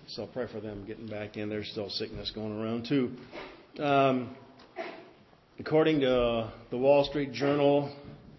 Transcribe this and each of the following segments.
So pray for them getting back in. There's still sickness going around too. According to the Wall Street Journal,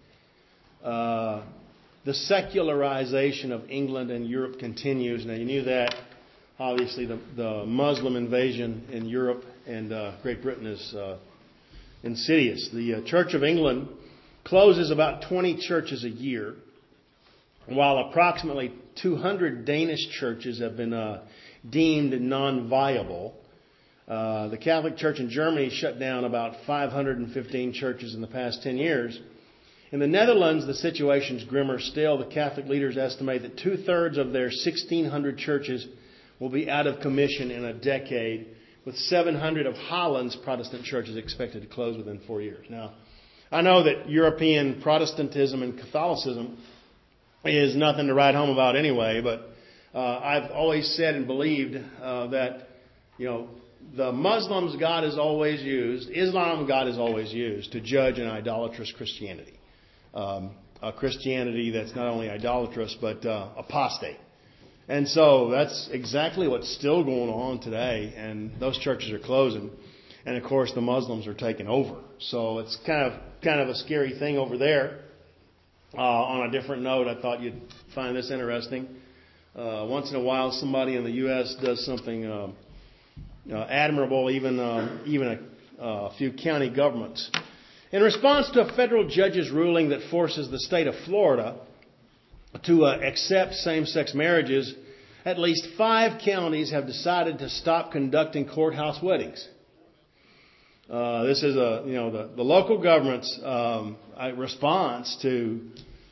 the secularization of England and Europe continues. Now, you knew that. Obviously, the Muslim invasion in Europe and Great Britain is insidious. The Church of England closes about 20 churches a year, while approximately 200 Danish churches have been deemed non-viable. The Catholic Church in Germany shut down about 515 churches in the past 10 years. In the Netherlands, the situation's grimmer still. The Catholic leaders estimate that 2/3 of their 1,600 churches will be out of commission in a decade, with 700 of Holland's Protestant churches expected to close within 4 years. Now, I know that European Protestantism and Catholicism is nothing to write home about anyway, but I've always said and believed that, the Muslims God is always used, Islam God is always used to judge an idolatrous Christianity. A Christianity that's not only idolatrous, but apostate. And so that's exactly what's still going on today, and those churches are closing. And of course the Muslims are taking over. So it's kind of a scary thing over there. On a different note, I thought you'd find this interesting. Once in a while somebody in the U.S. does something admirable, even a few county governments. In response to a federal judge's ruling that forces the state of Florida to accept same-sex marriages, at least 5 counties have decided to stop conducting courthouse weddings. This is the local government's response to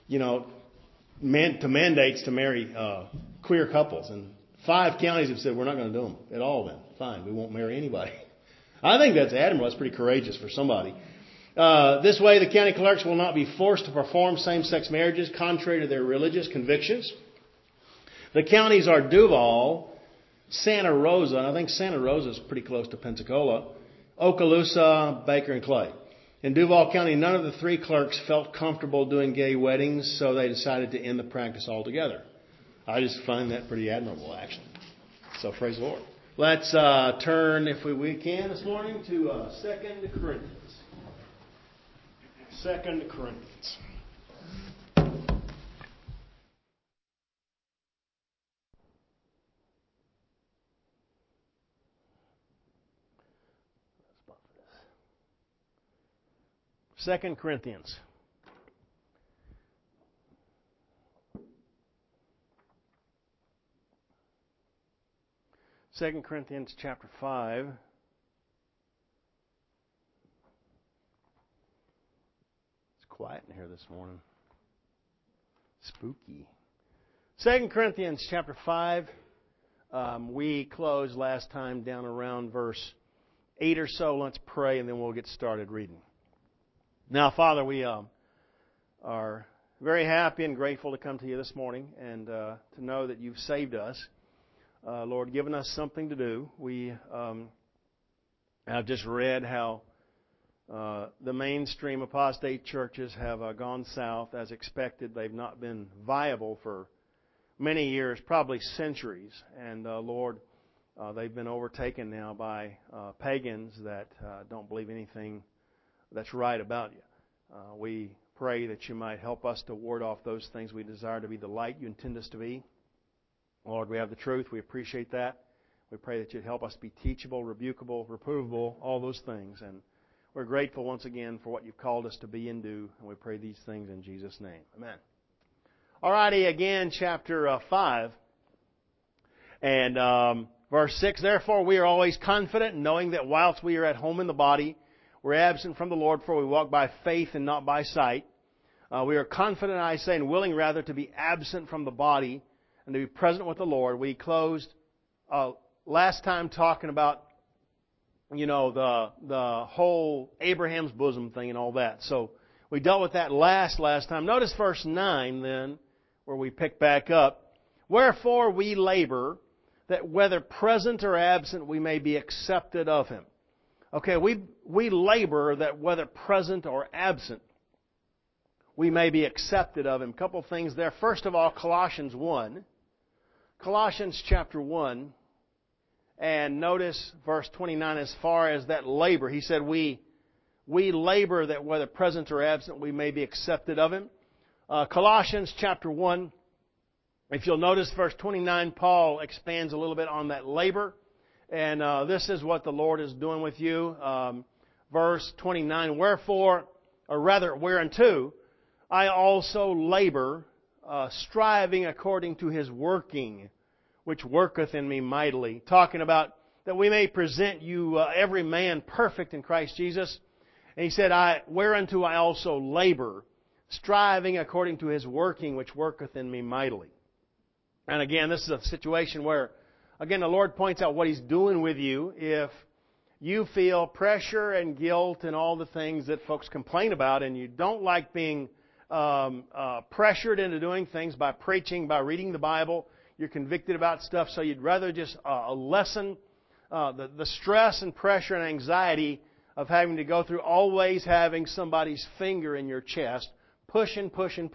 mandates to marry queer couples, and 5 counties have said we're not going to do them at all. Then fine, we won't marry anybody. I think that's admirable. That's pretty courageous for somebody. This way, the county clerks will not be forced to perform same-sex marriages contrary to their religious convictions. The counties are Duval, Santa Rosa, and I think Santa Rosa is pretty close to Pensacola, Okaloosa, Baker, and Clay. In Duval County, none of the 3 clerks felt comfortable doing gay weddings, so they decided to end the practice altogether. I just find that pretty admirable, actually. So praise the Lord. Let's turn, if we can, this morning to 2 Corinthians. 2 Corinthians. Second Corinthians. Second Corinthians chapter 5. Quiet in here this morning. Spooky. 2 Corinthians chapter 5. We closed last time down around verse 8 or so. Let's pray and then we'll get started reading. Now, Father, we are very happy and grateful to come to you this morning and to know that you've saved us. Lord, given us something to do. We have just read how the mainstream apostate churches have gone south as expected. They've not been viable for many years, probably centuries. And Lord, they've been overtaken now by pagans that don't believe anything that's right about you. We pray that you might help us to ward off those things. We desire to be the light you intend us to be. Lord, we have the truth. We appreciate that. We pray that you'd help us be teachable, rebukable, reprovable, all those things. And we're grateful once again for what you've called us to be and do. And we pray these things in Jesus' name. Amen. Alrighty, again, chapter 5. And verse 6, therefore we are always confident, knowing that whilst we are at home in the body, we're absent from the Lord, for we walk by faith and not by sight. We are confident, I say, and willing rather to be absent from the body and to be present with the Lord. We closed last time talking about, the whole Abraham's bosom thing and all that. So we dealt with that last time. Notice verse 9 then, where we pick back up. Wherefore we labor, that whether present or absent we may be accepted of Him. Okay, we labor that whether present or absent we may be accepted of Him. A couple of things there. First of all, Colossians 1. Colossians chapter 1. And notice verse 29 as far as that labor. He said, we labor that whether present or absent we may be accepted of Him. Colossians chapter 1, if you'll notice verse 29, Paul expands a little bit on that labor. And this is what the Lord is doing with you. Verse 29, wherefore, or rather, whereunto, I also labor, striving according to His working, which worketh in me mightily. Talking about that we may present you every man perfect in Christ Jesus. And he said, whereunto I also labor, striving according to His working, which worketh in me mightily. And again, this is a situation where, again, the Lord points out what He's doing with you if you feel pressure and guilt and all the things that folks complain about, and you don't like being pressured into doing things by preaching, by reading the Bible. You're convicted about stuff, so you'd rather just lessen the stress and pressure and anxiety of having to go through always having somebody's finger in your chest, pushing.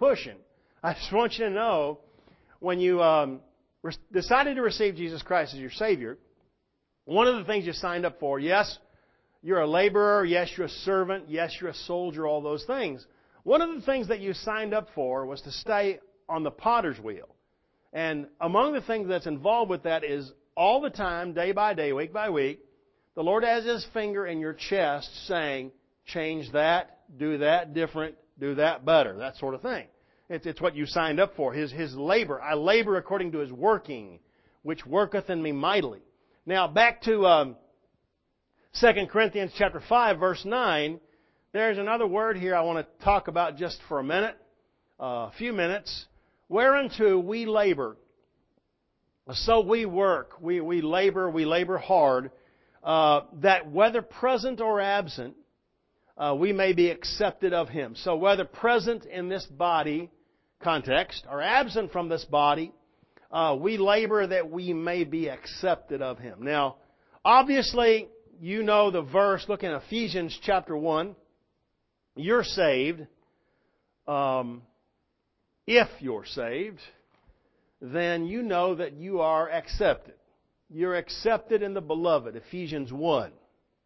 I just want you to know, when you decided to receive Jesus Christ as your Savior, one of the things you signed up for, yes, you're a laborer, yes, you're a servant, yes, you're a soldier, all those things. One of the things that you signed up for was to stay on the potter's wheel. And among the things that's involved with that is all the time, day by day, week by week, the Lord has His finger in your chest saying, change that, do that different, do that better, that sort of thing. It's what you signed up for, His labor. I labor according to His working, which worketh in me mightily. Now, back to 2 Corinthians chapter 5, verse 9, there's another word here I want to talk about just for a minute, a few minutes. Whereunto we labor. So we work, we labor hard, that whether present or absent, we may be accepted of Him. So whether present in this body context or absent from this body, we labor that we may be accepted of Him. Now, obviously, you know the verse, look in Ephesians chapter 1, you're saved. If you're saved, then you know that you are accepted. You're accepted in the Beloved, Ephesians 1.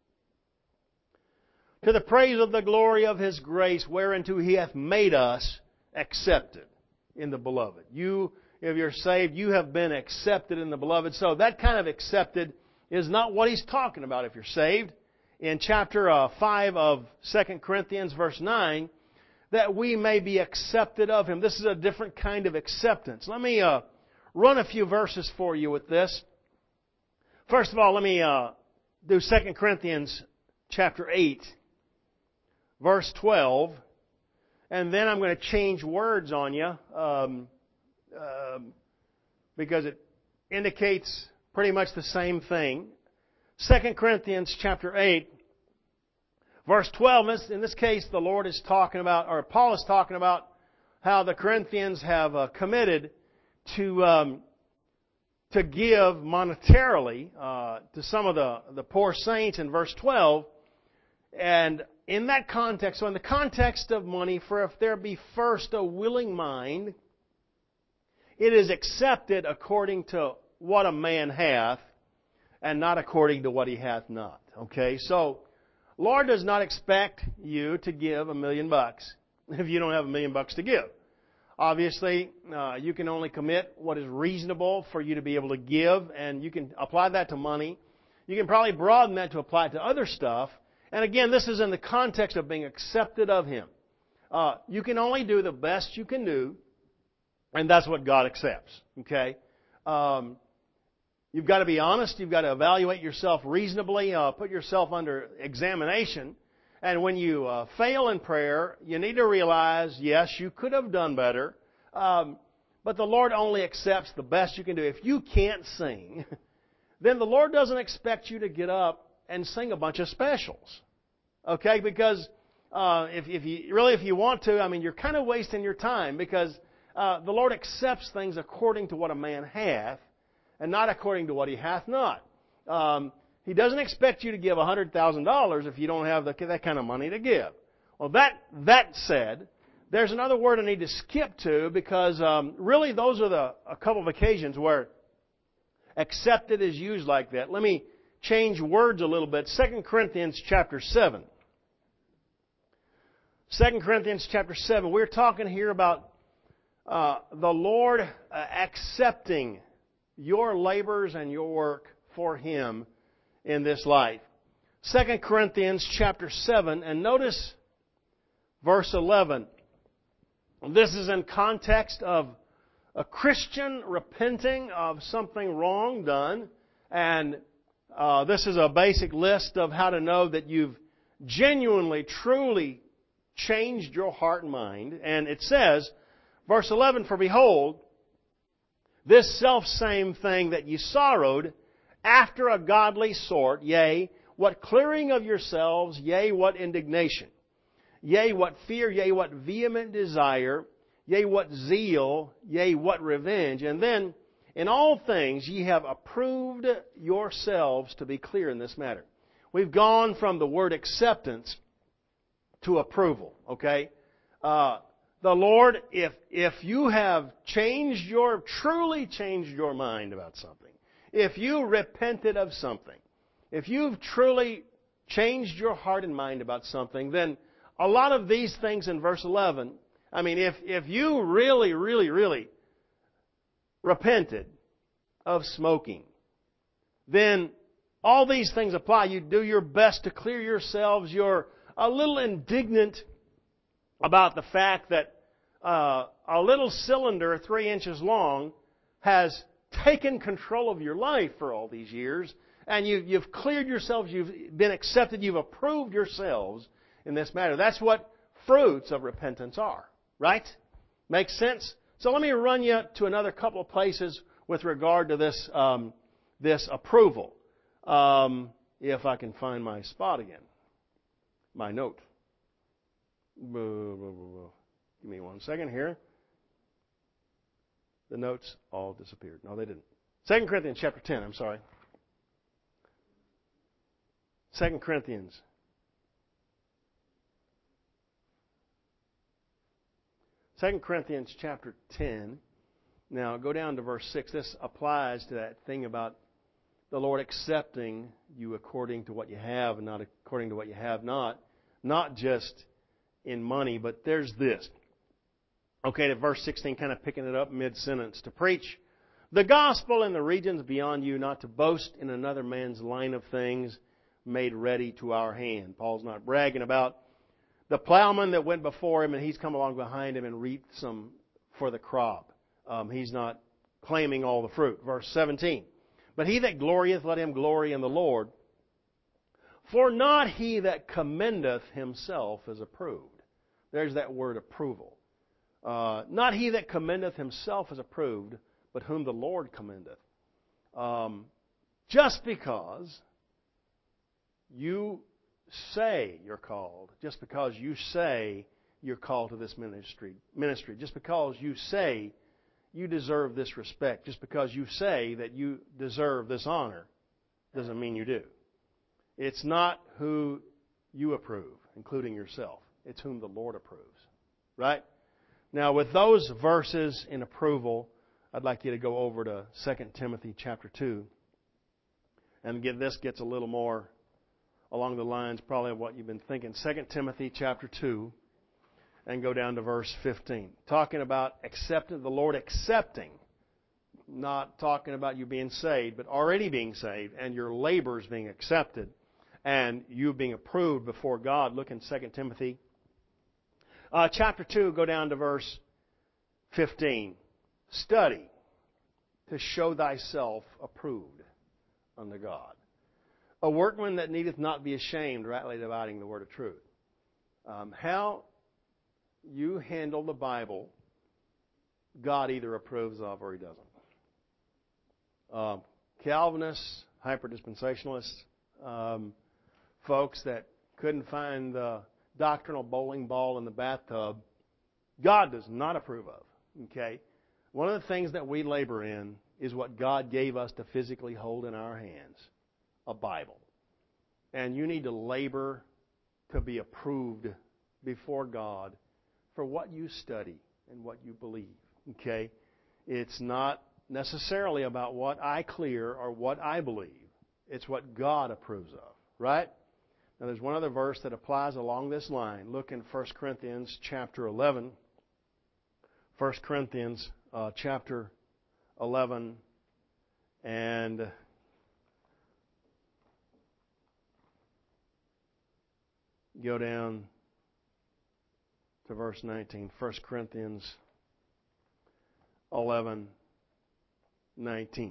To the praise of the glory of His grace, whereunto He hath made us accepted in the Beloved. You, if you're saved, you have been accepted in the Beloved. So that kind of accepted is not what he's talking about if you're saved. In chapter 5 of 2 Corinthians, verse 9, that we may be accepted of Him. This is a different kind of acceptance. Let me run a few verses for you with this. First of all, let me do 2 Corinthians chapter 8, verse 12. And then I'm going to change words on you because it indicates pretty much the same thing. 2 Corinthians chapter 8, verse 12. In this case, the Lord is talking about, or Paul is talking about, how the Corinthians have committed to give monetarily to some of the poor saints in verse 12. And in that context, so in the context of money, for if there be first a willing mind, it is accepted according to what a man hath, and not according to what he hath not. Okay, so Lord does not expect you to give $1 million if you don't have $1 million to give. Obviously, you can only commit what is reasonable for you to be able to give, and you can apply that to money. You can probably broaden that to apply to other stuff. And again, this is in the context of being accepted of Him. You can only do the best you can do, and that's what God accepts. Okay? You've got to be honest. You've got to evaluate yourself reasonably. Put yourself under examination. And when you fail in prayer, you need to realize, yes, you could have done better. But the Lord only accepts the best you can do. If you can't sing, then the Lord doesn't expect you to get up and sing a bunch of specials. Okay? Because if you want to, I mean, you're kind of wasting your time, because the Lord accepts things according to what a man hath, and not according to what he hath not. He doesn't expect you to give $100,000 if you don't have that kind of money to give. Well, that said, there's another word I need to skip to, because really those are a couple of occasions where, accepted is used like that. Let me change words a little bit. 2 Corinthians chapter 7. 2 Corinthians chapter 7. We're talking here about the Lord accepting your labors and your work for Him in this life. 2 Corinthians chapter 7, and notice verse 11. This is in context of a Christian repenting of something wrong done, and this is a basic list of how to know that you've genuinely, truly changed your heart and mind. And it says, verse 11, "For behold, this selfsame thing that ye sorrowed after a godly sort, yea, what clearing of yourselves, yea, what indignation, yea, what fear, yea, what vehement desire, yea, what zeal, yea, what revenge. And then, in all things ye have approved yourselves to be clear in this matter." We've gone from the word acceptance to approval, okay? The Lord, if you have truly changed your mind about something, if you repented of something, if you've truly changed your heart and mind about something, then a lot of these things in verse 11, I mean, if you really, really, really repented of smoking, then all these things apply. You do your best to clear yourselves. You're a little indignant about the fact that a little cylinder 3 inches long has taken control of your life for all these years, and you've cleared yourselves, you've been accepted, you've approved yourselves in this matter. That's what fruits of repentance are, right? Makes sense? So let me run you to another couple of places with regard to this this approval. If I can find my spot again. My note. Give me 1 second here. The notes all disappeared. No, they didn't. 2 Corinthians chapter 10, I'm sorry. 2 Corinthians. 2 Corinthians chapter 10. Now, go down to verse 6. This applies to that thing about the Lord accepting you according to what you have and not according to what you have not. Not just in money, but there's this. Okay, to verse 16, kind of picking it up mid-sentence. "To preach the gospel in the regions beyond you, not to boast in another man's line of things made ready to our hand." Paul's not bragging about the plowman that went before him and he's come along behind him and reaped some for the crop. He's not claiming all the fruit. Verse 17. "But he that glorieth, let him glory in the Lord. For not he that commendeth himself is approved." There's that word approval. "Not he that commendeth himself is approved, but whom the Lord commendeth." Just because you say you're called, just because you say you're called to this ministry, just because you say you deserve this respect, just because you say that you deserve this honor, doesn't mean you do. It's not who you approve, including yourself. It's whom the Lord approves. Right? Now, with those verses in approval, I'd like you to go over to 2 Timothy chapter 2. And this gets a little more along the lines probably of what you've been thinking. 2 Timothy chapter 2, and go down to verse 15. Talking about the Lord accepting. Not talking about you being saved, but already being saved, and your labors being accepted, and you being approved before God. Look in 2 Timothy chapter 2, go down to verse 15. "Study to show thyself approved unto God, a workman that needeth not be ashamed, rightly dividing the word of truth." How you handle the Bible, God either approves of or He doesn't. Calvinists, hyper-dispensationalists, folks that couldn't find the doctrinal bowling ball in the bathtub, God does not approve of. Okay? One of the things that we labor in is what God gave us to physically hold in our hands, a Bible. And you need to labor to be approved before God for what you study and what you believe. Okay? It's not necessarily about what I clear or what I believe. It's what God approves of, right? Now, there's one other verse that applies along this line. Look in 1 Corinthians chapter 11. 1 Corinthians chapter 11 and go down to verse 19. 1 Corinthians 11:19.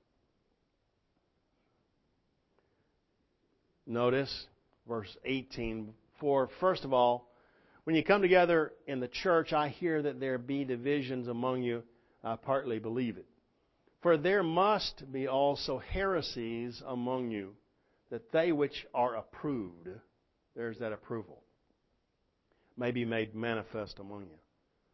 Notice verse 18. For first of all, when you come together in the church, I hear that there be divisions among you. I partly believe it. For there must be also heresies among you, that they which are approved, there's that approval, may be made manifest among you.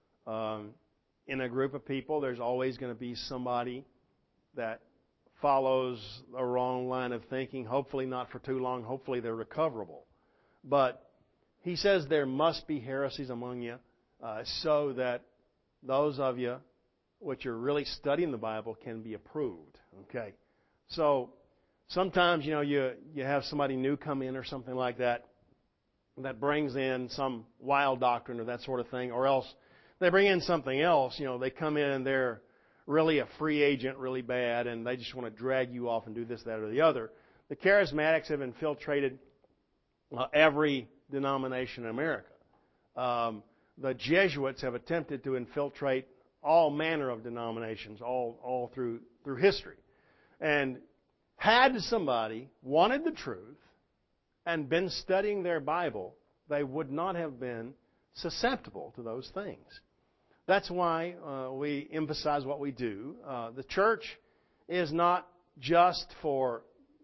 In a group of people, there's always going to be somebody that follows a wrong line of thinking. Hopefully not for too long. Hopefully they're recoverable. But he says there must be heresies among you, so that those of you which are really studying the Bible can be approved. Okay, so sometimes you have somebody new come in or something like that brings in some wild doctrine or that sort of thing, or else they bring in something else. They come in and they're really a free agent, really bad, and they just want to drag you off and do this, that, or the other. The charismatics have infiltrated every denomination in America. The Jesuits have attempted to infiltrate all manner of denominations all through history. And had somebody wanted the truth and been studying their Bible, they would not have been susceptible to those things. That's why we emphasize what we do. The church is not just for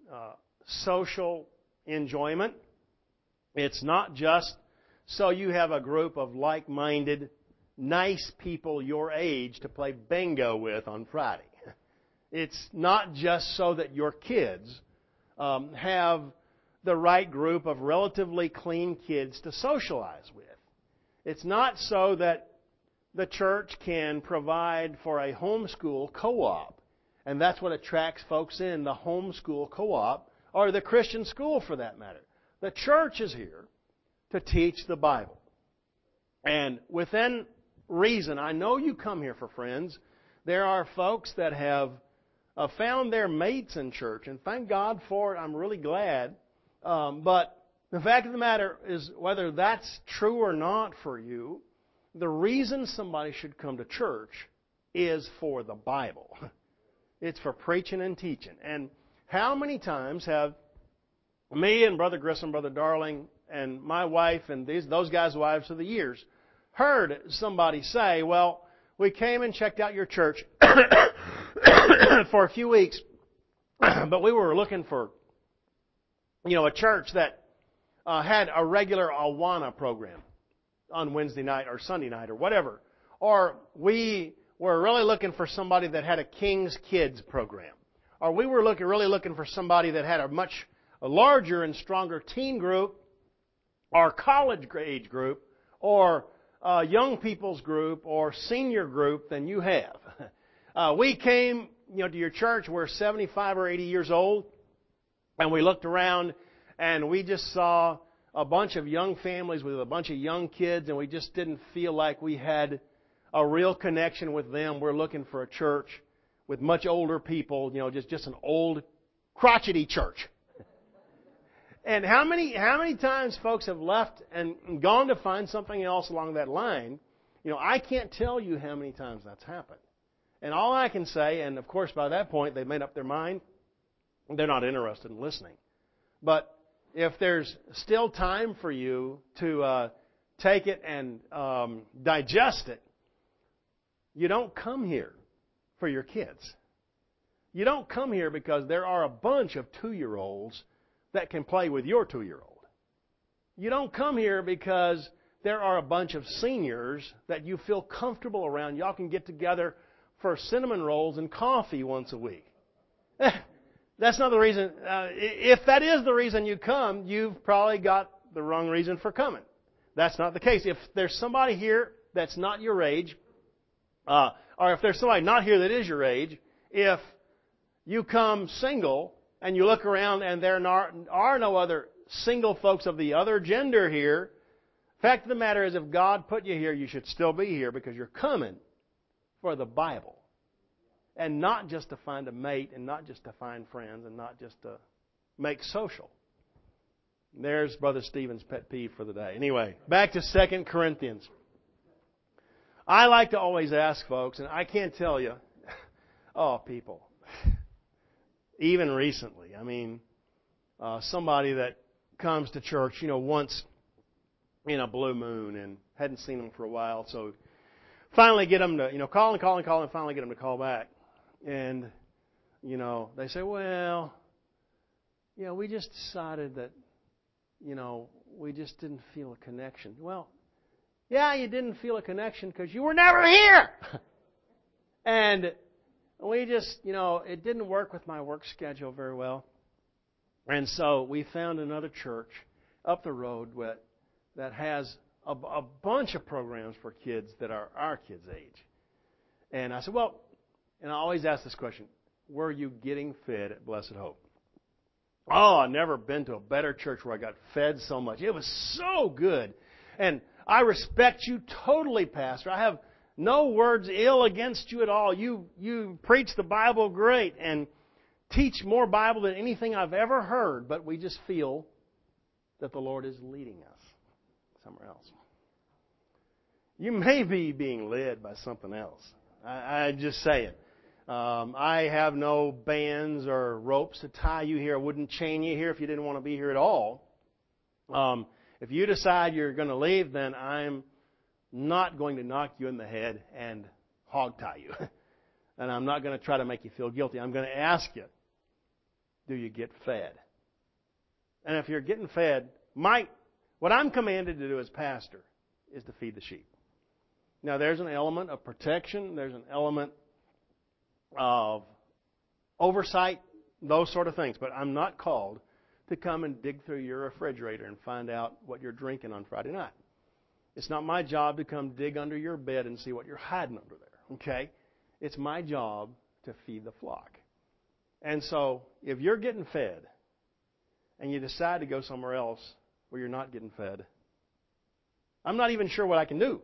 social enjoyment. It's not just so you have a group of like-minded, nice people your age to play bingo with on Friday. It's not just so that your kids have the right group of relatively clean kids to socialize with. It's not so that the church can provide for a homeschool co-op, and that's what attracts folks in, the homeschool co-op, or the Christian school for that matter. The church is here to teach the Bible. And within reason, I know you come here for friends. There are folks that have found their mates in church, and thank God for it. I'm really glad. But the fact of the matter is, whether that's true or not for you, the reason somebody should come to church is for the Bible. It's for preaching and teaching. And how many times have me and Brother Grissom, Brother Darling, and my wife and those guys' wives of the years heard somebody say, well, we came and checked out your church for a few weeks, but we were looking for, a church that had a regular Awana program on Wednesday night or Sunday night or whatever. Or we were really looking for somebody that had a King's Kids program. Or we were really looking for somebody that had a much larger and stronger teen group or college age group or young people's group or senior group than you have. We came to your church, we're 75 or 80 years old, and we looked around and we just saw a bunch of young families with a bunch of young kids, and we just didn't feel like we had a real connection with them. We're looking for a church with much older people, just an old, crotchety church. And how many times folks have left and gone to find something else along that line? I can't tell you how many times that's happened. And all I can say, and of course by that point they've made up their mind, they're not interested in listening. But if there's still time for you to take it and digest it, you don't come here for your kids. You don't come here because there are a bunch of 2-year-olds that can play with your 2-year-old. You don't come here because there are a bunch of seniors that you feel comfortable around. Y'all can get together for cinnamon rolls and coffee once a week. That's not the reason. If that is the reason you come, you've probably got the wrong reason for coming. That's not the case. If there's somebody here that's not your age, or if there's somebody not here that is your age, if you come single and you look around and there are no other single folks of the other gender here, fact of the matter is, if God put you here, you should still be here because you're coming for the Bible. And not just to find a mate, and not just to find friends, and not just to make social. There's Brother Stephen's pet peeve for the day. Anyway, back to 2 Corinthians. I like to always ask folks, and I can't tell you, oh, people, even recently, I mean, somebody that comes to church, once in a blue moon and hadn't seen them for a while, so finally get them to, call and finally get them to call back. And, they say, well, we just decided that, we just didn't feel a connection. Well, yeah, you didn't feel a connection because you were never here. And we just, it didn't work with my work schedule very well. And so we found another church up the road that has a bunch of programs for kids that are our kids' age. And I said, well, and I always ask this question, were you getting fed at Blessed Hope? Oh, I've never been to a better church where I got fed so much. It was so good. And I respect you totally, Pastor. I have no words ill against you at all. You preach the Bible great and teach more Bible than anything I've ever heard, but we just feel that the Lord is leading us somewhere else. You may be being led by something else. I just say it. I have no bands or ropes to tie you here. I wouldn't chain you here if you didn't want to be here at all. If you decide you're going to leave, then I'm not going to knock you in the head and hog tie you. And I'm not going to try to make you feel guilty. I'm going to ask you, do you get fed? And if you're getting fed, what I'm commanded to do as pastor is to feed the sheep. Now, there's an element of protection. There's an element of oversight, those sort of things. But I'm not called to come and dig through your refrigerator and find out what you're drinking on Friday night. It's not my job to come dig under your bed and see what you're hiding under there. Okay? It's my job to feed the flock. And so, if you're getting fed and you decide to go somewhere else where you're not getting fed, I'm not even sure what I can do.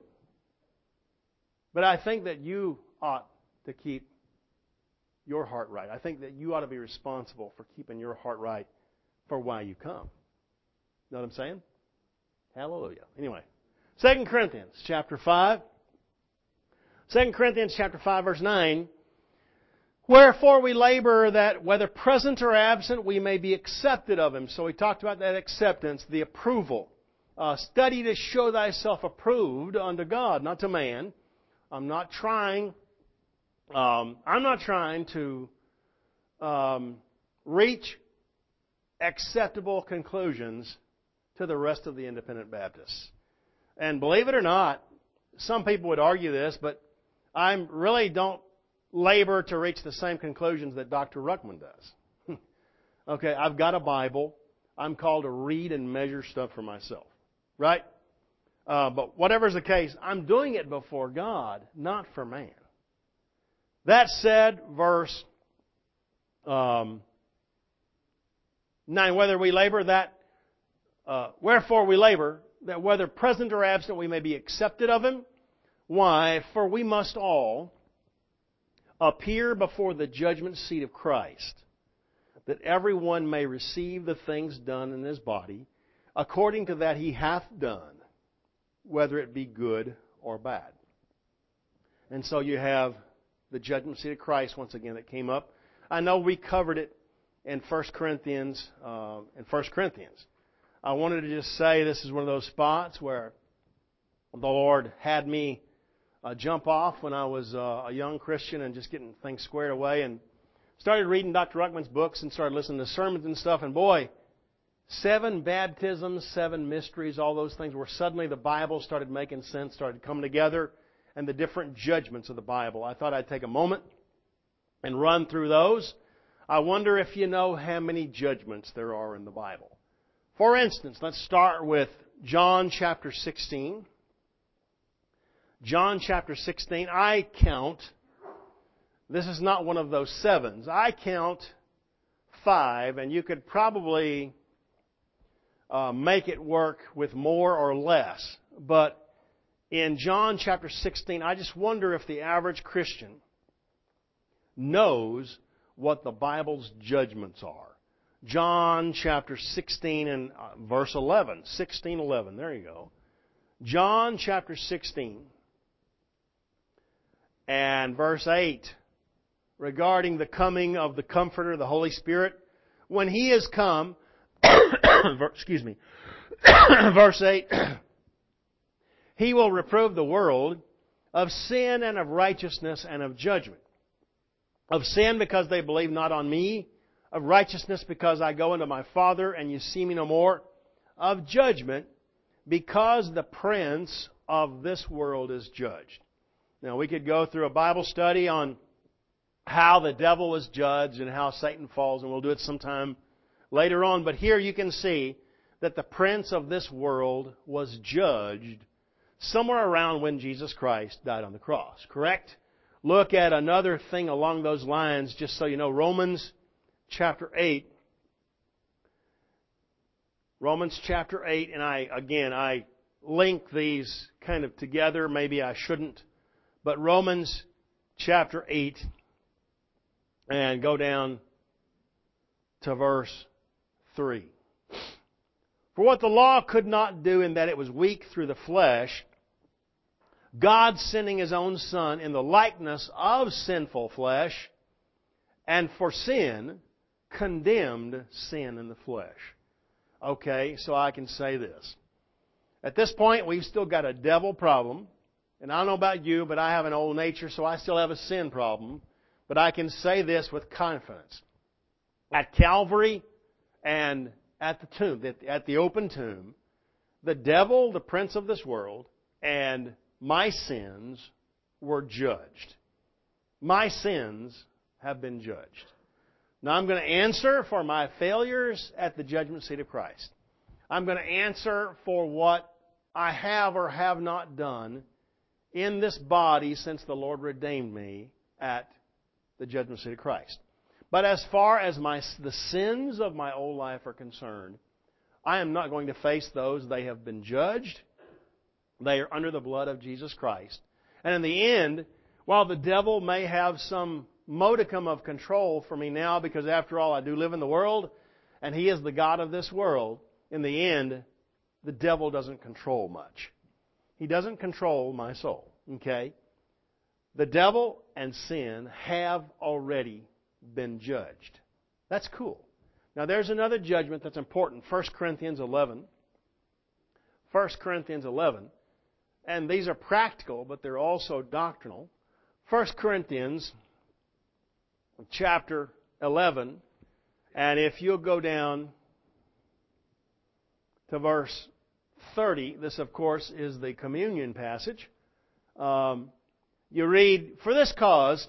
But I think that you ought to keep your heart right. I think that you ought to be responsible for keeping your heart right for why you come. Know what I'm saying? Hallelujah. Anyway, 2 Corinthians chapter 5. 2 Corinthians chapter 5, verse 9. Wherefore we labor that whether present or absent we may be accepted of Him. So we talked about that acceptance, the approval. Study to show thyself approved unto God, not to man. I'm not trying to reach acceptable conclusions to the rest of the independent Baptists. And believe it or not, some people would argue this, but I really don't labor to reach the same conclusions that Dr. Ruckman does. Okay, I've got a Bible. I'm called to read and measure stuff for myself. Right? But whatever's the case, I'm doing it before God, not for man. That said, verse 9, whether we labor that, wherefore we labor, that whether present or absent we may be accepted of Him. Why? For we must all appear before the judgment seat of Christ, that everyone may receive the things done in his body, according to that he hath done, whether it be good or bad. And so you have the judgment seat of Christ once again that came up. I know we covered it in 1 Corinthians. I wanted to just say this is one of those spots where the Lord had me jump off when I was a young Christian and just getting things squared away, and started reading Dr. Ruckman's books and started listening to sermons and stuff. And boy, 7 baptisms, 7 mysteries, all those things where suddenly the Bible started making sense, started coming together, and the different judgments of the Bible. I thought I'd take a moment and run through those. I wonder if you know how many judgments there are in the Bible. For instance, let's start with John chapter 16. John chapter 16, I count This is not one of those sevens. I count 5, and you could probably make it work with more or less. But in John chapter 16, I just wonder if the average Christian knows what the Bible's judgments are. John chapter 16 and verse 11. 16:11. There you go. John chapter 16 and verse 8, regarding the coming of the Comforter, the Holy Spirit. When He is come, excuse me, verse 8, He will reprove the world of sin and of righteousness and of judgment. Of sin because they believe not on Me. Of righteousness because I go unto My Father and you see Me no more. Of judgment because the prince of this world is judged. Now we could go through a Bible study on how the devil was judged and how Satan falls, and we'll do it sometime later on. But here you can see that the prince of this world was judged somewhere around when Jesus Christ died on the cross. Correct? Look at another thing along those lines, just so you know. Romans chapter 8. Romans chapter 8, and I link these kind of together. Maybe I shouldn't. But Romans chapter 8, and go down to verse 3. For what the law could not do in that it was weak through the flesh, God sending His own Son in the likeness of sinful flesh, and for sin, condemned sin in the flesh. Okay, so I can say this. At this point, we've still got a devil problem. And I don't know about you, but I have an old nature, so I still have a sin problem. But I can say this with confidence. At Calvary and at the tomb, at the open tomb, the devil, the prince of this world, and my sins were judged. My sins have been judged. Now I'm going to answer for my failures at the judgment seat of Christ. I'm going to answer for what I have or have not done in this body since the Lord redeemed me at the judgment seat of Christ. But as far as the sins of my old life are concerned, I am not going to face those. They have been judged. They are under the blood of Jesus Christ. And in the end, while the devil may have some modicum of control for me now, because after all, I do live in the world, and he is the God of this world, in the end, the devil doesn't control much. He doesn't control my soul. Okay? The devil and sin have already been judged. That's cool. Now there's another judgment that's important. 1 Corinthians 11. 1 Corinthians 11. And these are practical, but they're also doctrinal. 1 Corinthians chapter 11. And if you'll go down to verse 30, this of course is the communion passage. You read, "For this cause,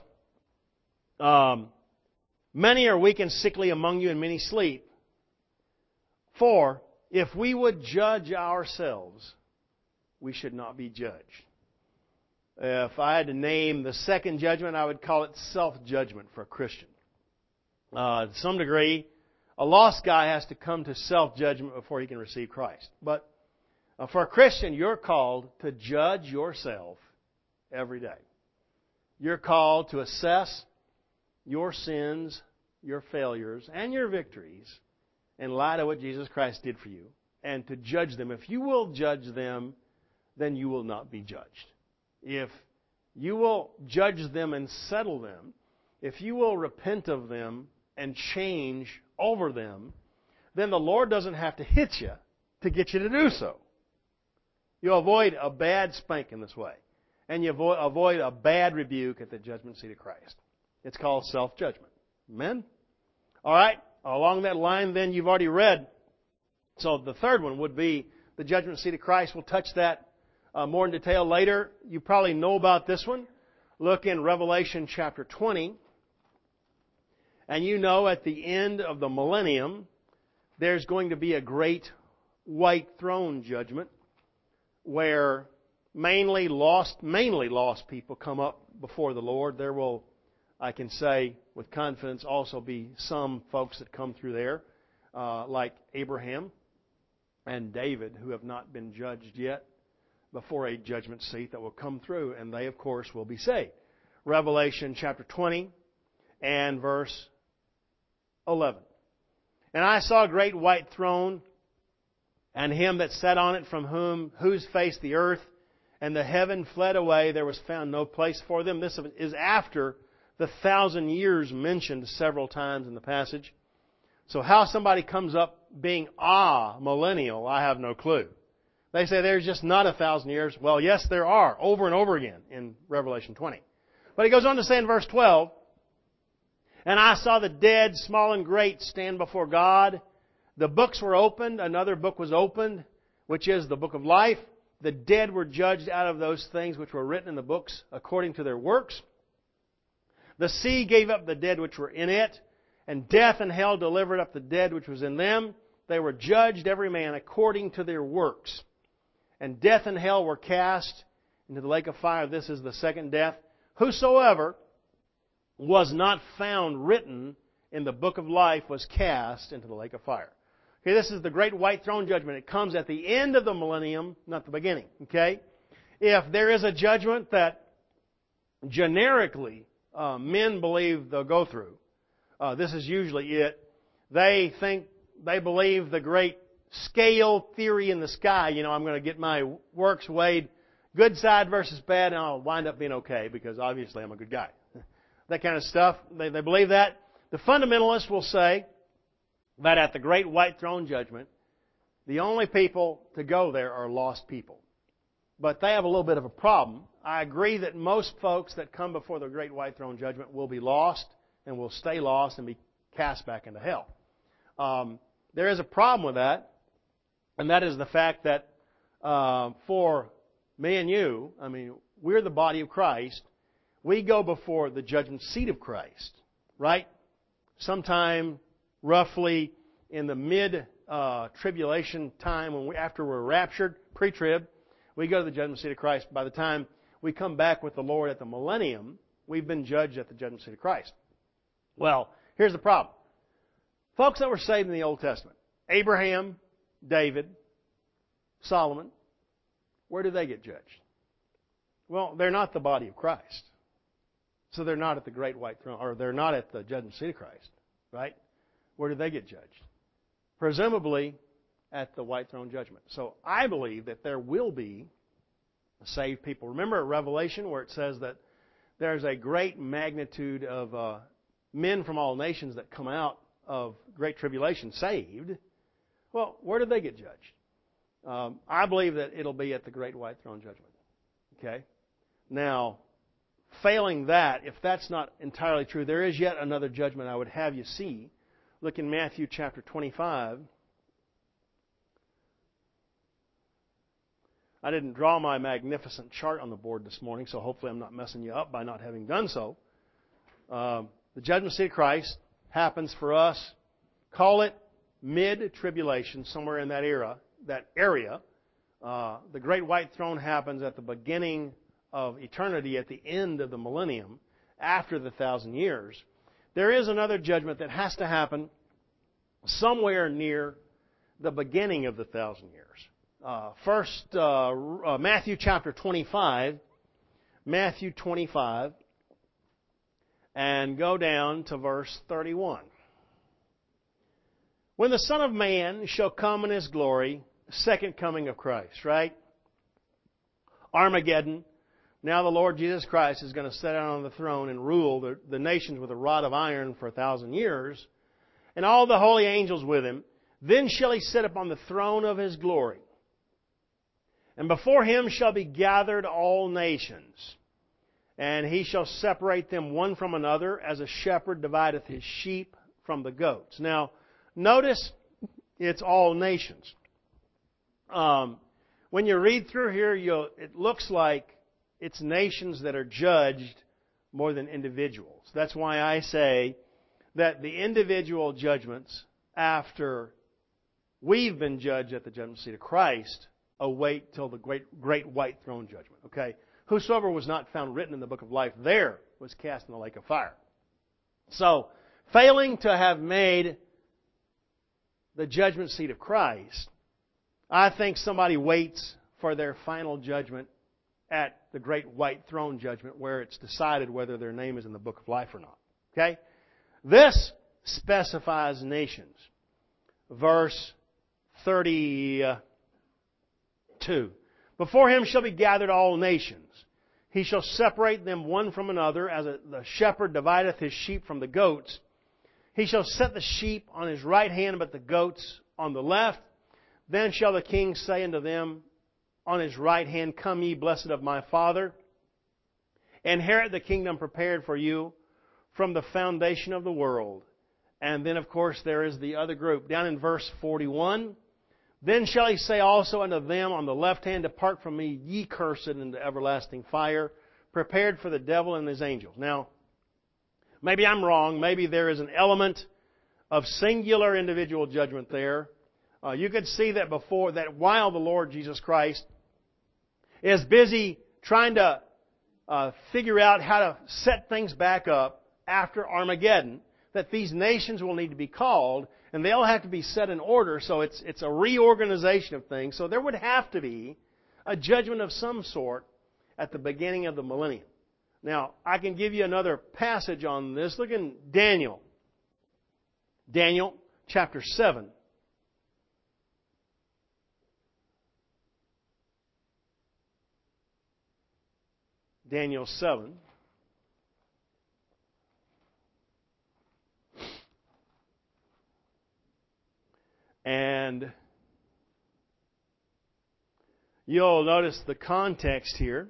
many are weak and sickly among you, and many sleep. For if we would judge ourselves, we should not be judged." If I had to name the second judgment, I would call it self-judgment for a Christian. To some degree, a lost guy has to come to self-judgment before he can receive Christ. But for a Christian, you're called to judge yourself every day. You're called to assess your sins, your failures, and your victories in light of what Jesus Christ did for you, and to judge them. If you will judge them, then you will not be judged. If you will judge them and settle them, if you will repent of them and change over them, then the Lord doesn't have to hit you to get you to do so. You avoid a bad spanking this way. And you avoid a bad rebuke at the judgment seat of Christ. It's called self-judgment. Amen? All right. Along that line, then, you've already read. So the third one would be the judgment seat of Christ. We'll touch that more in detail later. You probably know about this one. Look in Revelation chapter 20. And you know at the end of the millennium, there's going to be a great white throne judgment where mainly lost people come up before the Lord. There will I can say with confidence also be some folks that come through there, like Abraham and David, who have not been judged yet, before a judgment seat that will come through, and they, of course, will be saved. Revelation chapter 20 and verse 11. And I saw a great white throne, and him that sat on it, from whose face the earth and the heaven fled away. There was found no place for them. This is after the 1,000 years mentioned several times in the passage. So how somebody comes up being millennial, I have no clue. They say there's just not 1,000 years. Well, yes, there are, over and over again in Revelation 20. But he goes on to say in verse 12, and I saw the dead, small and great, stand before God. The books were opened. Another book was opened, which is the book of life. The dead were judged out of those things which were written in the books according to their works. The sea gave up the dead which were in it, and death and hell delivered up the dead which was in them. They were judged every man according to their works. And death and hell were cast into the lake of fire. This is the second death. Whosoever was not found written in the book of life was cast into the lake of fire. Okay, this is the great white throne judgment. It comes at the end of the millennium, not the beginning. Okay? If there is a judgment that generically men believe they'll go through, this is usually it. They believe the great scale theory in the sky. I'm going to get my works weighed good side versus bad, and I'll wind up being okay because obviously I'm a good guy. That kind of stuff. They believe that. The fundamentalists will say that at the great white throne judgment, the only people to go there are lost people. But they have a little bit of a problem. I agree that most folks that come before the great white throne judgment will be lost and will stay lost and be cast back into hell. There is a problem with that. And that is the fact that for me and you, we're the body of Christ. We go before the judgment seat of Christ, right? Sometime roughly in the mid-tribulation time, after we're raptured, pre-trib, we go to the judgment seat of Christ. By the time we come back with the Lord at the millennium, we've been judged at the judgment seat of Christ. Well, here's the problem. Folks that were saved in the Old Testament, Abraham, David, Solomon, where do they get judged? Well, they're not the body of Christ. So they're not at the great white throne, or they're not at the judgment seat of Christ, right? Where do they get judged? Presumably at the white throne judgment. So I believe that there will be saved people. Remember at Revelation where it says that there's a great magnitude of men from all nations that come out of great tribulation saved. Well, where did they get judged? I believe that it'll be at the great white throne judgment. Okay? Now, failing that, if that's not entirely true, there is yet another judgment I would have you see. Look in Matthew chapter 25. I didn't draw my magnificent chart on the board this morning, so hopefully I'm not messing you up by not having done so. The judgment seat of Christ happens for us. Call it mid-tribulation, somewhere in that area. The great white throne happens at the beginning of eternity, at the end of the millennium, after the 1,000 years. There is another judgment that has to happen somewhere near the beginning of the 1,000 years. First, Matthew chapter 25. Matthew 25. And go down to verse 31. When the Son of Man shall come in His glory, second coming of Christ, right? Armageddon. Now the Lord Jesus Christ is going to sit down on the throne and rule the nations with a rod of iron for 1,000 years, and all the holy angels with Him. Then shall He sit upon the throne of His glory. And before Him shall be gathered all nations. And He shall separate them one from another, as a shepherd divideth his sheep from the goats. Now, notice it's all nations. When you read through here, it looks like it's nations that are judged more than individuals. That's why I say that the individual judgments, after we've been judged at the judgment seat of Christ, await till the great white throne judgment. Okay? Whosoever was not found written in the book of life there was cast in the lake of fire. So, failing to have made the judgment seat of Christ, I think somebody waits for their final judgment at the great white throne judgment where it's decided whether their name is in the book of life or not. Okay? This specifies nations. Verse 32. Before him shall be gathered all nations. He shall separate them one from another, as the shepherd divideth his sheep from the goats. He shall set the sheep on his right hand, but the goats on the left. Then shall the king say unto them on his right hand, Come ye, blessed of my Father, inherit the kingdom prepared for you from the foundation of the world. And then, of course, there is the other group. Down in verse 41, Then shall he say also unto them on the left hand, Depart from me, ye cursed, into everlasting fire, prepared for the devil and his angels. Now, maybe I'm wrong. Maybe there is an element of singular individual judgment there. You could see that while the Lord Jesus Christ is busy trying to figure out how to set things back up after Armageddon, that these nations will need to be called, and they'll have to be set in order, so it's a reorganization of things. So there would have to be a judgment of some sort at the beginning of the millennium. Now, I can give you another passage on this. Look in Daniel. Daniel chapter 7. Daniel 7. And you'll notice the context here.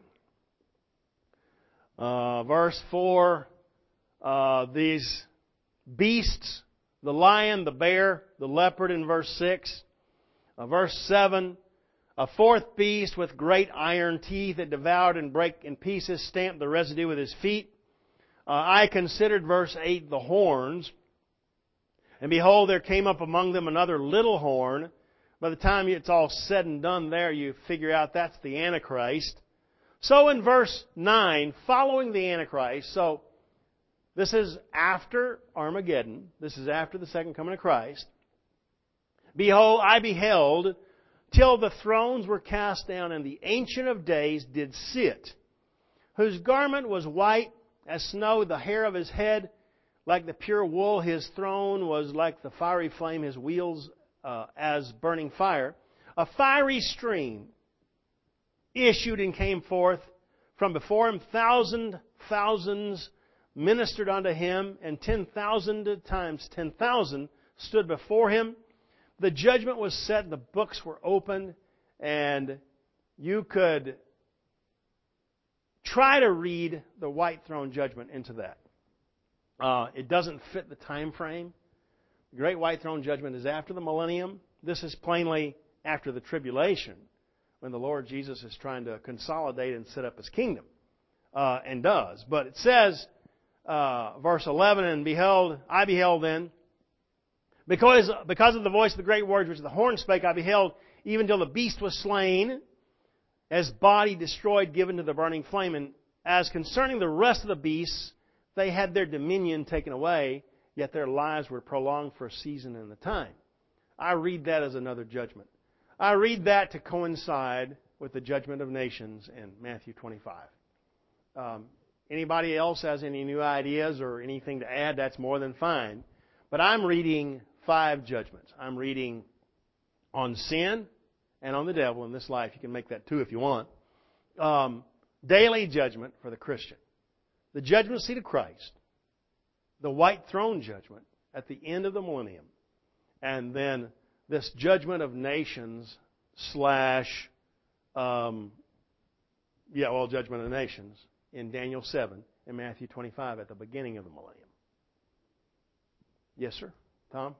Verse 4, these beasts, the lion, the bear, the leopard in verse 6. Verse 7, a fourth beast with great iron teeth that devoured and brake in pieces, stamped the residue with his feet. I considered, verse 8, the horns. And behold, there came up among them another little horn. By the time it's all said and done there, you figure out that's the Antichrist. So in verse 9, following the Antichrist, so this is after Armageddon. This is after the second coming of Christ. Behold, I beheld till the thrones were cast down, and the Ancient of Days did sit, whose garment was white as snow, the hair of his head like the pure wool, his throne was like the fiery flame, his wheels as burning fire. A fiery stream issued and came forth from before him. Thousands ministered unto him, and 10,000 times 10,000 stood before him. The judgment was set, the books were opened, and you could try to read the white throne judgment into that. It doesn't fit the time frame. The great white throne judgment is after the millennium. This is plainly after the tribulation, when the Lord Jesus is trying to consolidate and set up His kingdom, and does. But it says, verse 11, And behold, I beheld then, because of the voice of the great words which the horn spake, I beheld, even till the beast was slain, as body destroyed, given to the burning flame. And as concerning the rest of the beasts, they had their dominion taken away, yet their lives were prolonged for a season and a time. I read that as another judgment. I read that to coincide with the judgment of nations in Matthew 25. Anybody else has any new ideas or anything to add, that's more than fine. But I'm reading 5 judgments. I'm reading on sin and on the devil in this life. You can make that 2 if you want. Daily judgment for the Christian. The judgment seat of Christ. The white throne judgment at the end of the millennium. And then this judgment of nations judgment of nations in Daniel 7 and Matthew 25 at the beginning of the millennium. Yes, sir. Tom?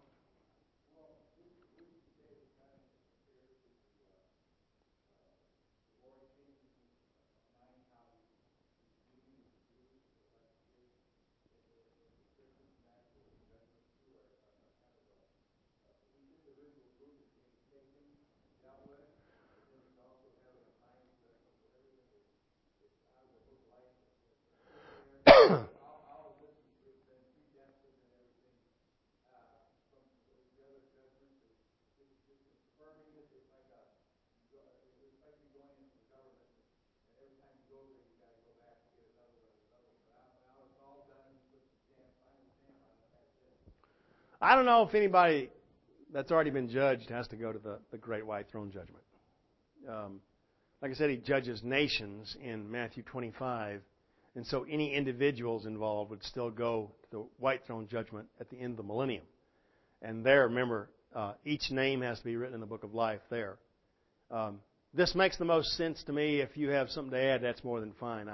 I don't know if anybody that's already been judged has to go to the great white throne judgment. Like I said, he judges nations in Matthew 25. And so any individuals involved would still go to the white throne judgment at the end of the millennium. And there, remember, each name has to be written in the book of life there. This makes the most sense to me. If you have something to add, that's more than fine.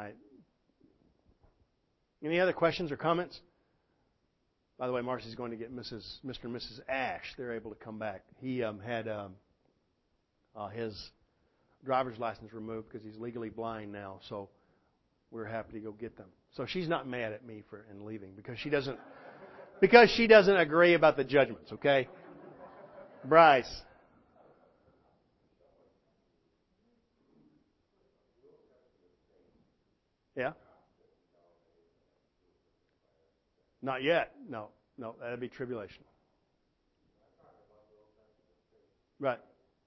Any other questions or comments? By the way, Marcy's going to get Mr. and Mrs. Ash. They're able to come back. He had his driver's license removed because he's legally blind now. So we're happy to go get them. So she's not mad at me for leaving because she doesn't agree about the judgments. Okay, Bryce. Yeah. Not yet. No, that'd be tribulation. Right.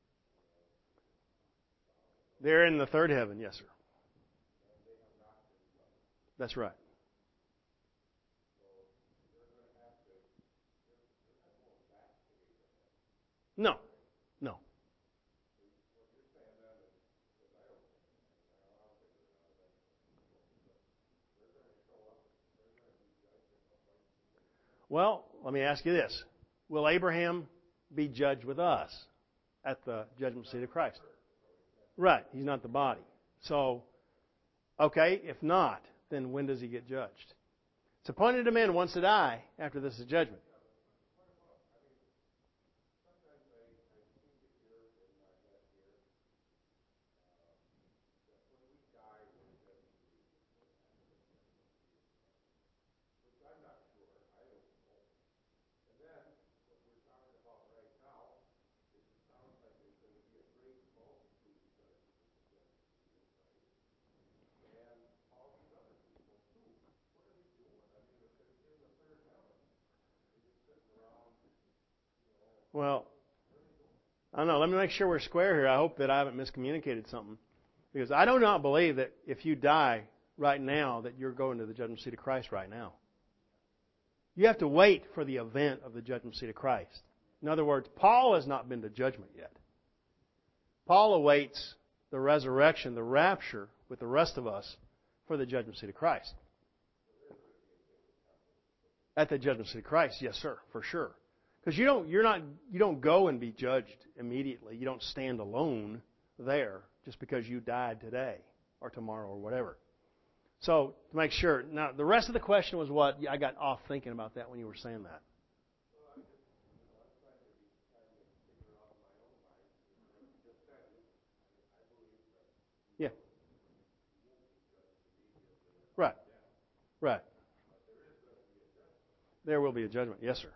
They're in the third heaven, yes, sir. That's right. No, no. Well, let me ask you this. Will Abraham be judged with us at the judgment seat of Christ? Right. He's not the body. So, okay, if not, then when does he get judged? It's appointed to men once to die. After this is judgment. Well, I don't know. Let me make sure we're square here. I hope that I haven't miscommunicated something. Because I do not believe that if you die right now that you're going to the judgment seat of Christ right now. You have to wait for the event of the judgment seat of Christ. In other words, Paul has not been to judgment yet. Paul awaits the resurrection, the rapture with the rest of us for the judgment seat of Christ. At the judgment seat of Christ, yes, sir, for sure. Because you don't go and be judged immediately. You don't stand alone there just because you died today or tomorrow or whatever. So to make sure. Now the rest of the question was what? I got off thinking about that when you were saying that. Yeah. Right. Right. There will be a judgment. Yes, sir.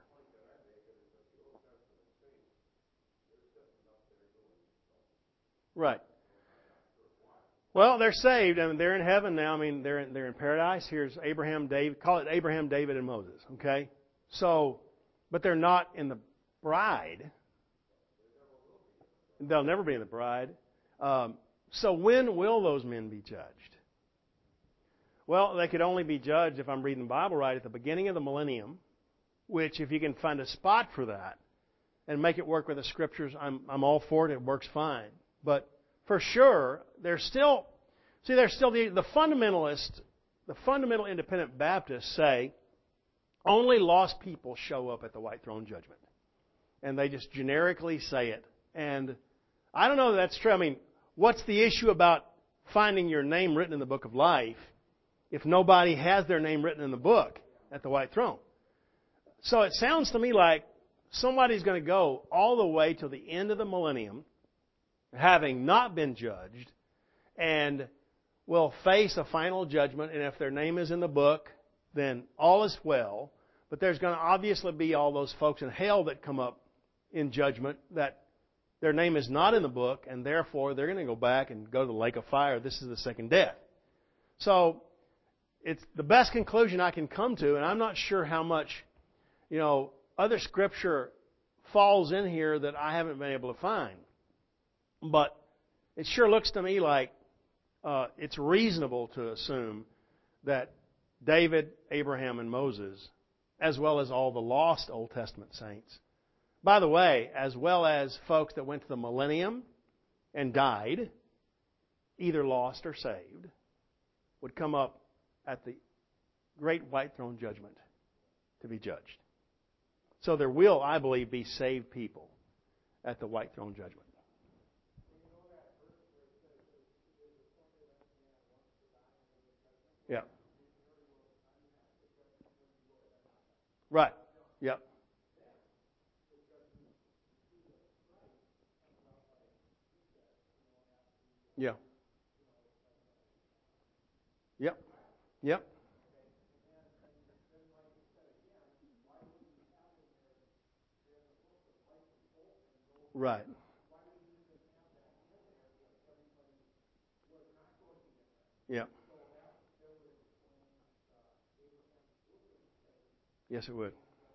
Right. Well, they're saved. I mean, they're in heaven now. I mean, they're in paradise. Here's Abraham, David. Call it Abraham, David, and Moses. Okay. So, but they're not in the bride. They'll never be in the bride. So when will those men be judged? Well, they could only be judged, if I'm reading the Bible right, at the beginning of the millennium, which if you can find a spot for that and make it work with the Scriptures, I'm all for it. It works fine. But for sure, there's still the fundamentalists, the fundamental independent Baptists say only lost people show up at the white throne judgment. And they just generically say it. And I don't know if that's true. I mean, what's the issue about finding your name written in the book of life if nobody has their name written in the book at the white throne? So it sounds to me like somebody's going to go all the way to the end of the millennium, having not been judged, and will face a final judgment. And if their name is in the book, then all is well. But there's going to obviously be all those folks in hell that come up in judgment that their name is not in the book, and therefore they're going to go back and go to the lake of fire. This is the second death. So it's the best conclusion I can come to, and I'm not sure how much, other Scripture falls in here that I haven't been able to find. But it sure looks to me like it's reasonable to assume that David, Abraham, and Moses, as well as all the lost Old Testament saints, by the way, as well as folks that went to the millennium and died, either lost or saved, would come up at the great white throne judgment to be judged. So there will, I believe, be saved people at the white throne judgment. Yeah. Right. Yep. Yeah. Yep. Yep. Right. Yeah. Yes, it would.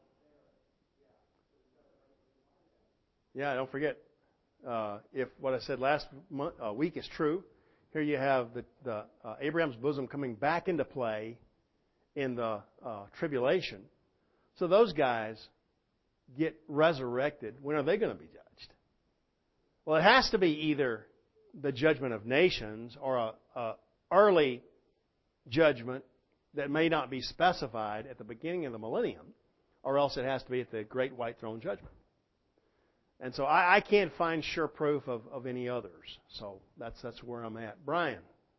Yeah, don't forget, if what I said last week is true, here you have the Abraham's bosom coming back into play in the tribulation. So those guys get resurrected. When are they going to be judged? Well, it has to be either the judgment of nations or a early judgment that may not be specified at the beginning of the millennium, or else it has to be at the great white throne judgment. And so I can't find sure proof of any others. So that's where I'm at. Brian.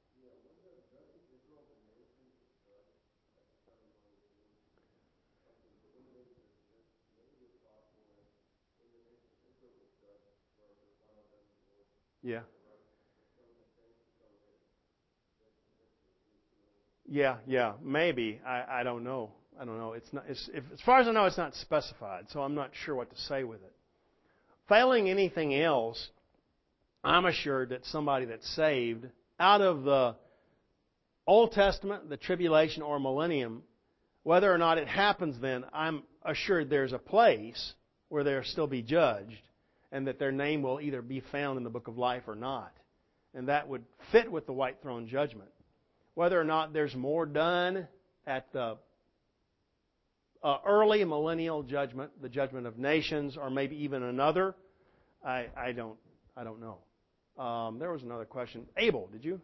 Yeah. Yeah, maybe. I don't know. I don't know. It's not. As far as I know, it's not specified, so I'm not sure what to say with it. Failing anything else, I'm assured that somebody that's saved out of the Old Testament, the tribulation, or millennium, whether or not it happens then, I'm assured there's a place where they'll still be judged, and that their name will either be found in the book of life or not. And that would fit with the white throne judgment. Whether or not there's more done at the early millennial judgment, the judgment of nations, or maybe even another, I don't know. There was another question. Abel, did you?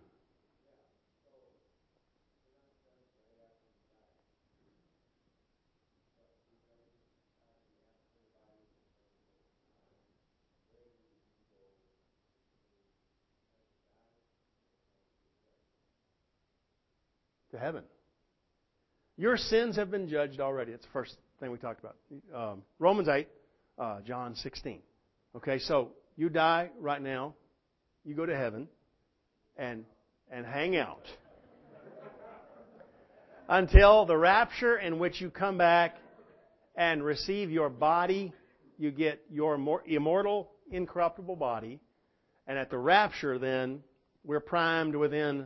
To heaven. Your sins have been judged already. That's the first thing we talked about. Romans 8, John 16. Okay, so you die right now. You go to heaven and hang out until the rapture, in which you come back and receive your body. You get your immortal, incorruptible body. And at the rapture, then, we're primed within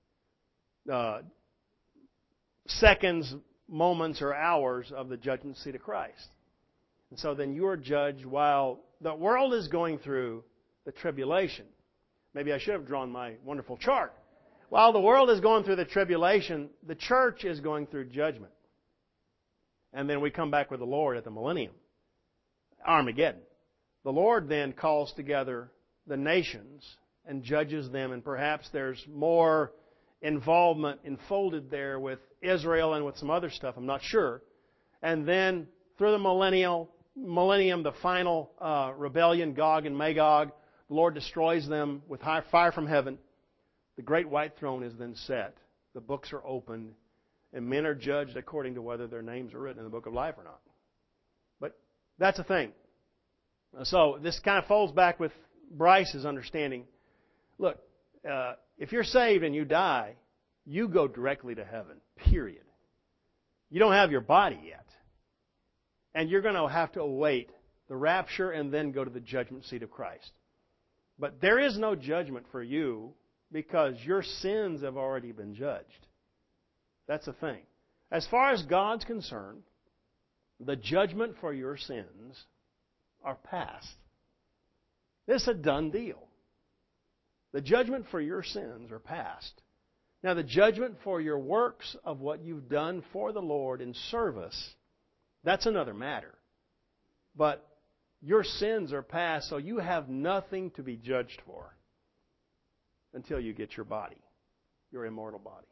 seconds, moments, or hours of the judgment seat of Christ. And so then you are judged while the world is going through the tribulation. Maybe I should have drawn my wonderful chart. While the world is going through the tribulation, the church is going through judgment. And then we come back with the Lord at the millennium, Armageddon. The Lord then calls together the nations and judges them, and perhaps there's more involvement enfolded there with Israel and with some other stuff, I'm not sure. And then through the millennium, the final rebellion, Gog and Magog, the Lord destroys them with fire from heaven. The great white throne is then set. The books are opened, and men are judged according to whether their names are written in the book of life or not. But that's a thing. So this kind of folds back with Bryce's understanding. Look, if you're saved and you die, you go directly to heaven, period. You don't have your body yet. And you're going to have to await the rapture and then go to the judgment seat of Christ. But there is no judgment for you because your sins have already been judged. That's the thing. As far as God's concerned, the judgment for your sins are past. This is a done deal. The judgment for your sins are past. Now, the judgment for your works of what you've done for the Lord in service, that's another matter. But your sins are past, so you have nothing to be judged for until you get your body, your immortal body.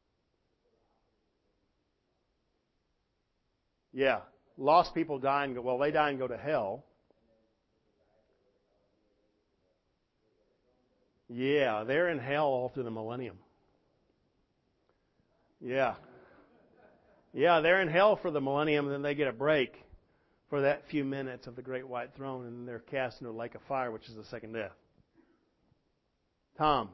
Yeah. Lost people die and go, well, they die and go to hell. Yeah, they're in hell all through the millennium. Yeah. Yeah, they're in hell for the millennium, and then they get a break for that few minutes of the great white throne, and then they're cast into a lake of fire, which is the second death. Tom.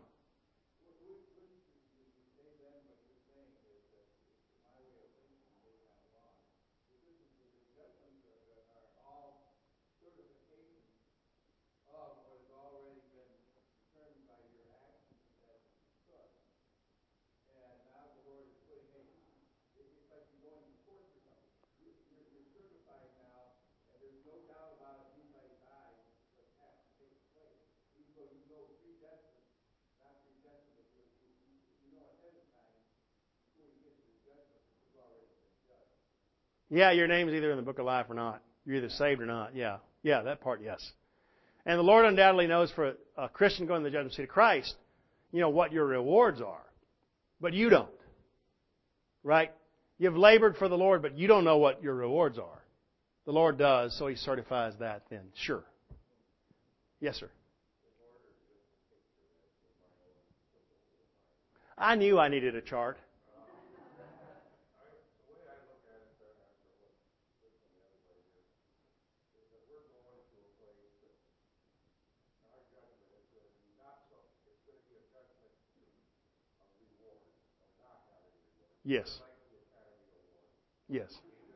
Yeah, your name's either in the book of life or not. You're either saved or not. Yeah. Yeah, that part, yes. And the Lord undoubtedly knows for a Christian going to the judgment seat of Christ, what your rewards are. But you don't. Right? You've labored for the Lord, but you don't know what your rewards are. The Lord does, so He certifies that then. Sure. Yes, sir. I knew I needed a chart. Yes. Yes.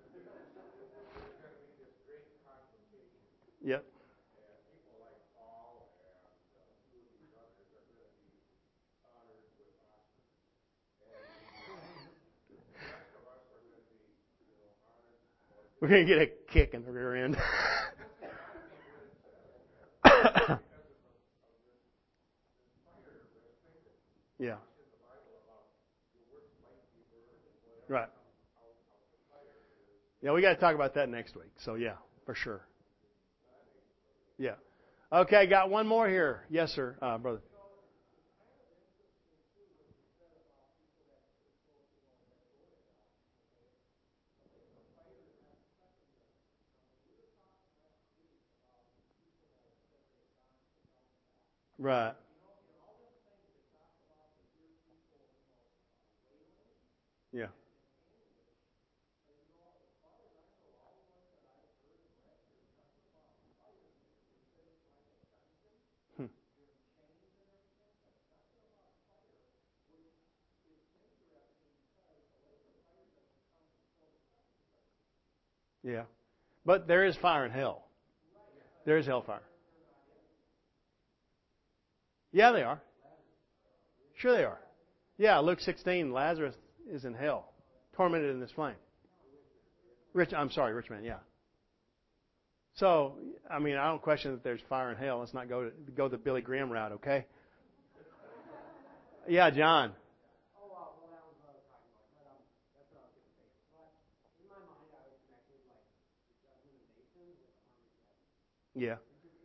Yep. We're going to get a kick in the rear end. Yeah. Right. Yeah, we got to talk about that next week. So, yeah, for sure. Yeah. Okay, got one more here. Yes, sir, brother. Right. Yeah. Hmm. Yeah. But there is fire in hell. There is hellfire. Yeah, they are. Sure they are. Yeah, Luke 16, Lazarus is in hell, tormented in this flame. Rich man, yeah. So, I don't question that there's fire in hell. Let's not go the Billy Graham route, okay? Yeah, John. Yeah.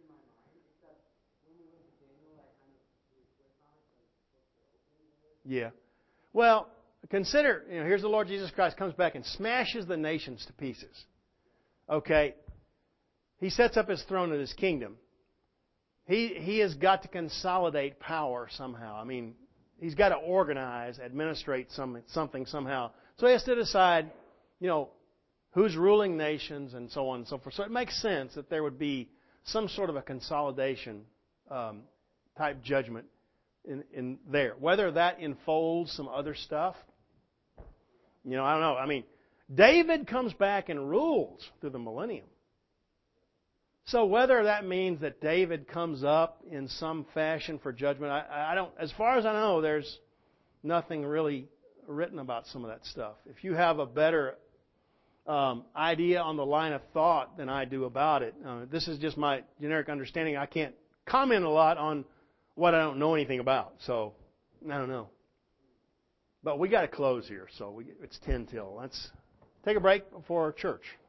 Yeah. Well, consider, here's the Lord Jesus Christ comes back and smashes the nations to pieces. Okay? He sets up His throne and His kingdom. He has got to consolidate power somehow. He's got to organize, administrate something somehow. So He has to decide, who's ruling nations and so on and so forth. So it makes sense that there would be some sort of a consolidation type judgment in there. Whether that enfolds some other stuff, I don't know. David comes back and rules through the millennium. So whether that means that David comes up in some fashion for judgment, I don't. As far as I know, there's nothing really written about some of that stuff. If you have a better idea on the line of thought than I do about it, this is just my generic understanding. I can't comment a lot on what I don't know anything about. So I don't know. But we got to close here. So it's 10 till. Let's take a break before church.